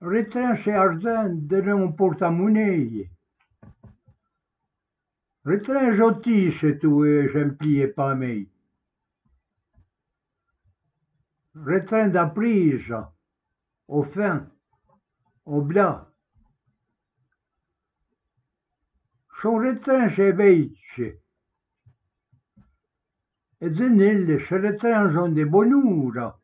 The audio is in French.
Retrin chez Arden de un porte-monnaie. Retrin gentil chez tout et j'aime plier pas mais. Retrin d'apprise, au fin, au blas. Son retrin chez Beitche. Et zenille, chez retrin sont des bonura.